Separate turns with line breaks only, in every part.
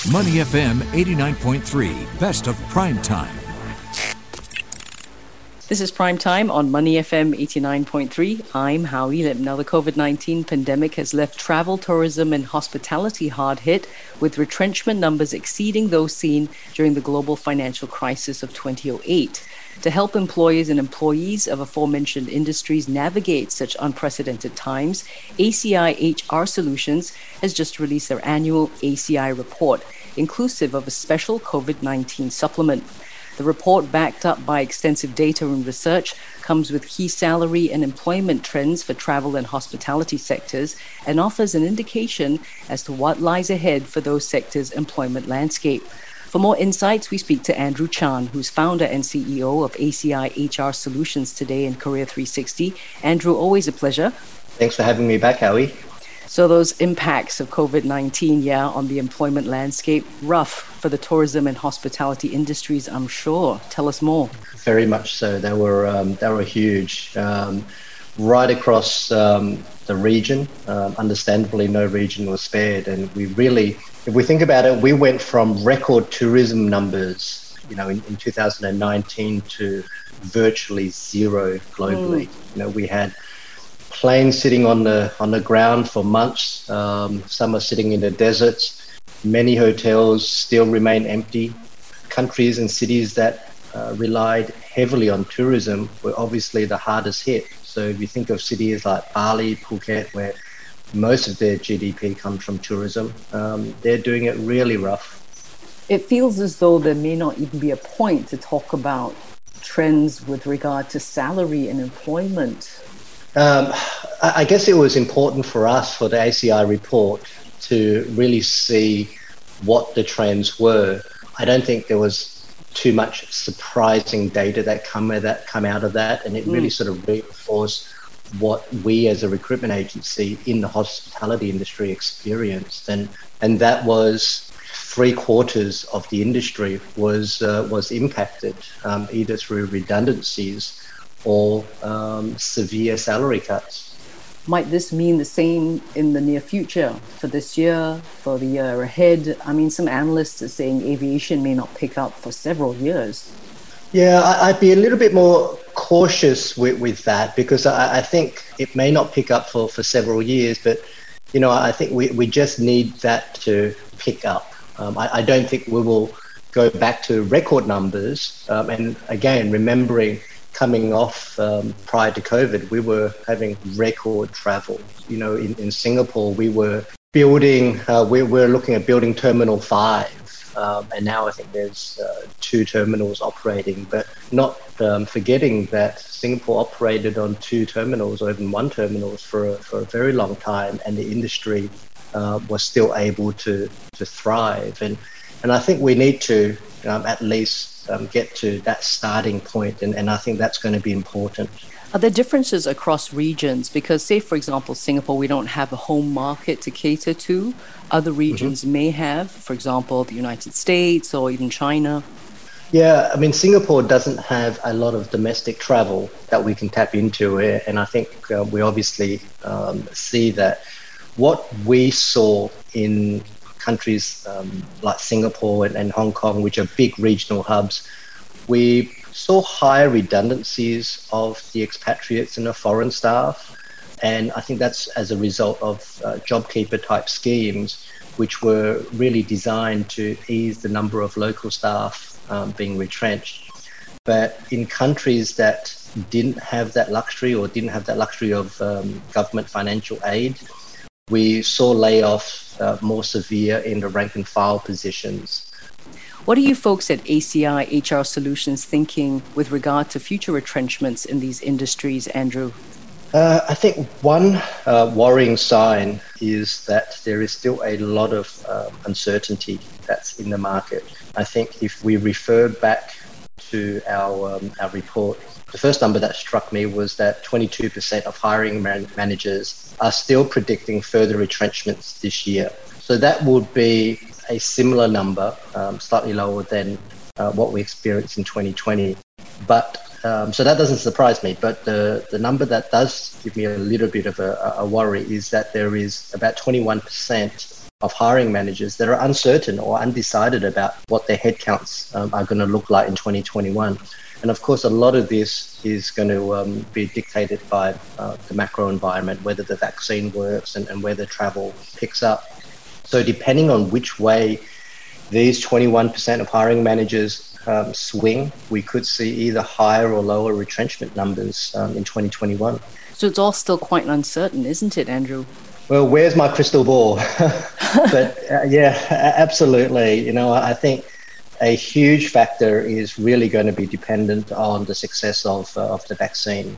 Money FM 89.3, best of prime time.
This is Prime Time on Money FM 89.3. I'm Howie Lim. Now, the COVID-19 pandemic has left travel, tourism and hospitality hard hit, with retrenchment numbers exceeding those seen during the global financial crisis of 2008. To help employers and employees of aforementioned industries navigate such unprecedented times, ACI HR Solutions has just released their annual ACI report, inclusive of a special COVID-19 supplement. The report, backed up by extensive data and research, comes with key salary and employment trends for travel and hospitality sectors and offers an indication as to what lies ahead for those sectors' employment landscape. For more insights, we speak to Andrew Chan, who's founder and CEO of ACI HR Solutions today in Career 360. Andrew, always a pleasure.
Thanks for having me back, Howie.
So those impacts of COVID-19, on the employment landscape, rough for the tourism and hospitality industries, I'm sure. Tell us more.
Very much so. They were huge. Right across the region, understandably, no region was spared. And we really, if we think about it, we went from record tourism numbers, in 2019 to virtually zero globally. We had planes sitting on the ground for months. Some are sitting in the deserts. Many hotels still remain empty. Countries and cities that relied heavily on tourism were obviously the hardest hit. So if you think of cities like Bali, Phuket, where most of their GDP comes from tourism, they're doing it really rough.
It feels as though there may not even be a point to talk about trends with regard to salary and employment.
I guess it was important for us, for the ACI report, to really see what the trends were. I don't think there was too much surprising data that come out of that, and it really sort of reinforced what we as a recruitment agency in the hospitality industry experienced, and that was 3/4 of the industry was impacted, either through redundancies or severe salary cuts.
Might this mean the same in the near future, for this year, for the year ahead? I mean, some analysts are saying aviation may not pick up for several years.
Yeah, I'd be a little bit more cautious with that, because I think it may not pick up for several years, but I think we just need that to pick up. I don't think we will go back to record numbers. And again, remembering coming off prior to COVID, we were having record travel. In Singapore, we were building, we're looking at building Terminal 5, and now I think there's 2 terminals operating, but not forgetting that Singapore operated on 2 terminals or even 1 terminal for a very long time, and the industry was still able to thrive. And I think we need to at least get to that starting point, and I think that's going to be important.
Are there differences across regions? Because, say, for example, Singapore, we don't have a home market to cater to. Other regions may have, for example, the United States or even China.
Yeah, I mean, Singapore doesn't have a lot of domestic travel that we can tap into, and I think we obviously see that what we saw in countries like Singapore and Hong Kong, which are big regional hubs, we saw higher redundancies of the expatriates and the foreign staff. And I think that's as a result of JobKeeper type schemes, which were really designed to ease the number of local staff being retrenched. But in countries that didn't have that luxury or didn't have that luxury of government financial aid, we saw layoffs more severe in the rank and file positions.
What are you folks at ACI HR Solutions thinking with regard to future retrenchments in these industries, Andrew?
I think one worrying sign is that there is still a lot of uncertainty that's in the market. I think if we refer back to our report, the first number that struck me was that 22% of hiring managers are still predicting further retrenchments this year. So that would be a similar number, slightly lower than what we experienced in 2020. But so that doesn't surprise me. But the number that does give me a little bit of a worry is that there is about 21% of hiring managers that are uncertain or undecided about what their headcounts are going to look like in 2021. And of course, a lot of this is going to be dictated by the macro environment, whether the vaccine works and whether travel picks up. So depending on which way these 21% of hiring managers swing, we could see either higher or lower retrenchment numbers in 2021.
So it's all still quite uncertain, isn't it, Andrew?
Well, where's my crystal ball? But yeah, absolutely. I think a huge factor is really going to be dependent on the success of the vaccine.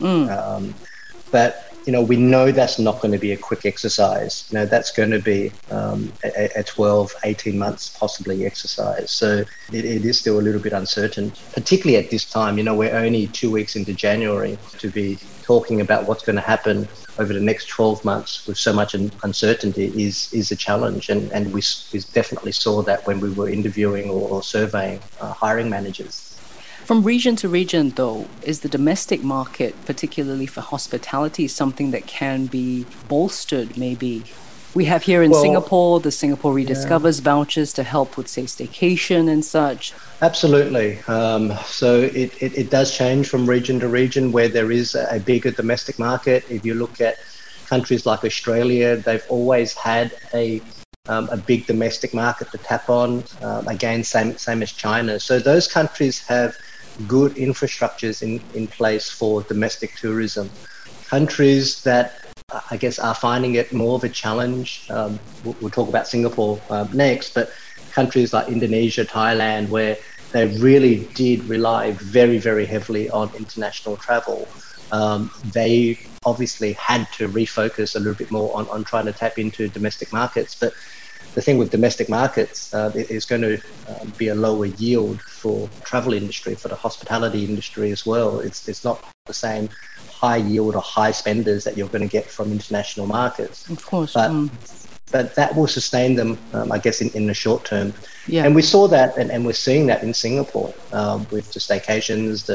But we know that's not going to be a quick exercise. That's going to be a 12, 18 months possibly exercise. So it is still a little bit uncertain, particularly at this time. We're only 2 weeks into January. To be talking about what's going to happen over the next 12 months with so much uncertainty is a challenge. And we definitely saw that when we were interviewing or surveying hiring managers.
From region to region, though, is the domestic market, particularly for hospitality, something that can be bolstered, maybe? We have here in Singapore, the Singapore Rediscovers vouchers to help with, say, staycation and such.
Absolutely. So it does change from region to region where there is a bigger domestic market. If you look at countries like Australia, they've always had a big domestic market to tap on. Again, same as China. So those countries have good infrastructures in place for domestic tourism. Countries that I guess are finding it more of a challenge. We'll talk about Singapore next, but countries like Indonesia, Thailand, where they really did rely very, very heavily on international travel. They obviously had to refocus a little bit more on trying to tap into domestic markets. But the thing with domestic markets is going to be a lower yield for the travel industry, for the hospitality industry as well. It's not the same high yield or high spenders that you're going to get from international markets.
Of course.
But that will sustain them, I guess, in the short term.
Yeah.
And we saw that, and we're seeing that in Singapore with the staycations,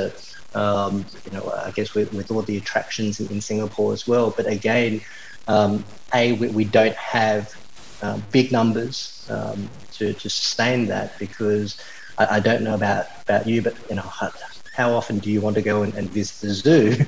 I guess with all the attractions in Singapore as well. But again, we don't have big numbers to sustain that, because I don't know about you, but how often do you want to go and visit the zoo?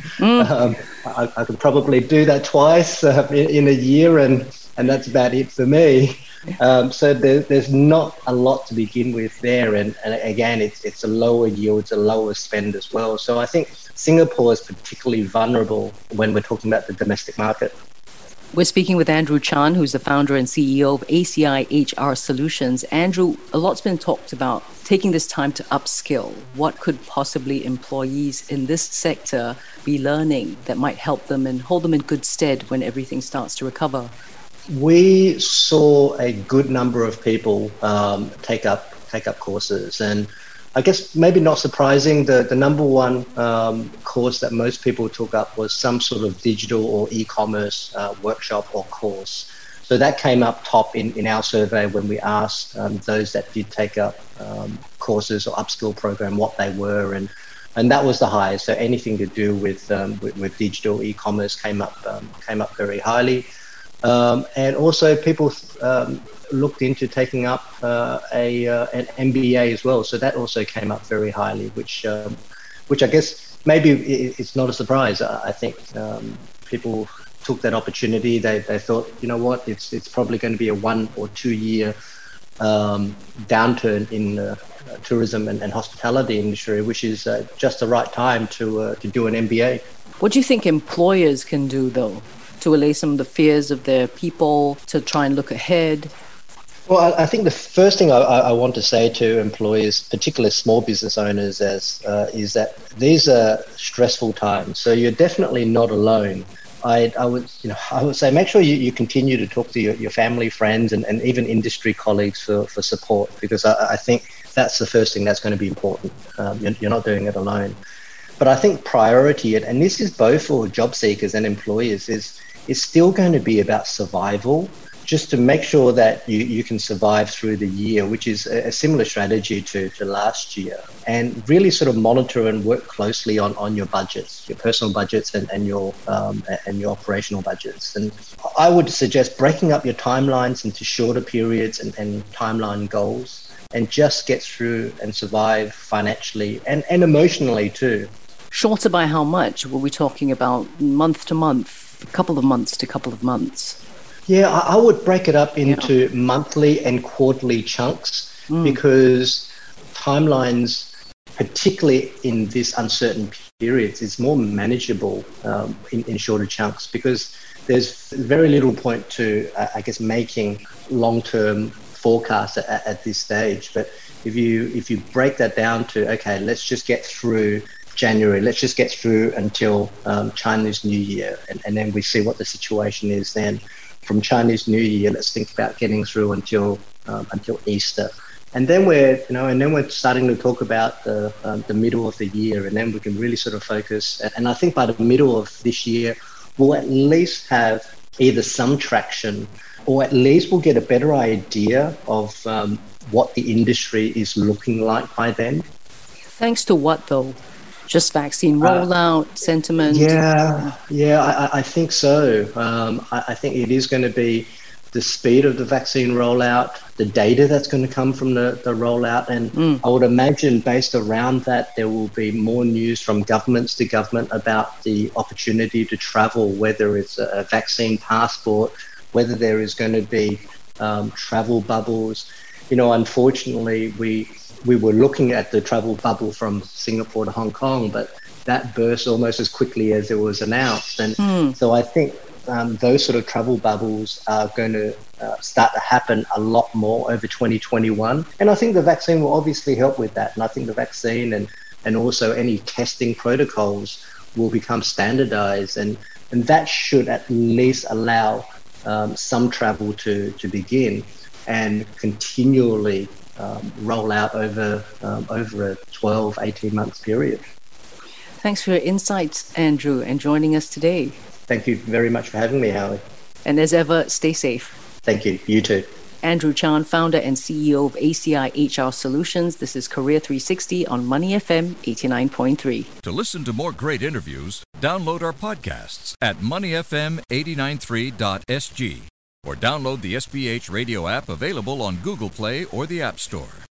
I could probably do that twice in a year, and that's about it for me. So there's not a lot to begin with there, and again, it's a lower yield, it's a lower spend as well. So I think Singapore is particularly vulnerable when we're talking about the domestic market.
We're speaking with Andrew Chan, who's the founder and CEO of ACI HR Solutions. Andrew, a lot's been talked about taking this time to upskill. What could possibly employees in this sector be learning that might help them and hold them in good stead when everything starts to recover?
We saw a good number of people take up courses, and I guess maybe not surprising, the number one course that most people took up was some sort of digital or e-commerce workshop or course. So that came up top in our survey when we asked those that did take up courses or upskill program what they were, and that was the highest. So anything to do with digital e-commerce came up very highly, and also people looked into taking up an MBA as well. So that also came up very highly, which I guess maybe it's not a surprise. I think people took that opportunity. They thought, you know what, it's probably going to be a 1 or 2 year downturn in tourism and hospitality industry, which is just the right time to do an MBA.
What do you think employers can do, though, to allay some of the fears of their people, to try and look ahead?
Well, I think the first thing I want to say to employers, particularly small business owners, is that these are stressful times. So you're definitely not alone. I would say make sure you continue to talk to your family, friends, and even industry colleagues for support, because I think that's the first thing that's going to be important. You're not doing it alone. But I think priority, and this is both for job seekers and employers, is still going to be about survival just to make sure that you can survive through the year, which is a similar strategy to last year, and really sort of monitor and work closely on your budgets, your personal budgets and your operational budgets. And I would suggest breaking up your timelines into shorter periods and timeline goals, and just get through and survive financially and emotionally too.
Shorter by how much? Were we talking about month to month, a couple of months to couple of months?
Yeah, I would break it up into monthly and quarterly chunks, because timelines, particularly in this uncertain periods, is more manageable in shorter chunks, because there's very little point to, I guess, making long-term forecasts at this stage. But if you break that down to, okay, let's just get through January, let's just get through until Chinese New Year, and then we see what the situation is then. From Chinese New Year, let's think about getting through until Easter, and then we're starting to talk about the middle of the year, and then we can really sort of focus. And I think by the middle of this year, we'll at least have either some traction, or at least we'll get a better idea of what the industry is looking like by then.
Thanks to what though? Just vaccine rollout, sentiment?
Yeah, I think so. I think it is going to be the speed of the vaccine rollout, the data that's going to come from the rollout. And I would imagine based around that, there will be more news from governments to government about the opportunity to travel, whether it's a vaccine passport, whether there is going to be travel bubbles. Unfortunately, we were looking at the travel bubble from Singapore to Hong Kong, but that burst almost as quickly as it was announced. And so I think those sort of travel bubbles are going to start to happen a lot more over 2021. And I think the vaccine will obviously help with that. And I think the vaccine and also any testing protocols will become standardized. And that should at least allow some travel to begin and continually roll out over a 12, 18 months period.
Thanks for your insights, Andrew, and joining us today.
Thank you very much for having me, Howie.
And as ever, stay safe.
Thank you. You too.
Andrew Chan, founder and CEO of ACI HR Solutions. This is Career 360 on Money FM 89.3.
To listen to more great interviews, download our podcasts at moneyfm893.sg or download the SPH radio app available on Google Play or the App Store.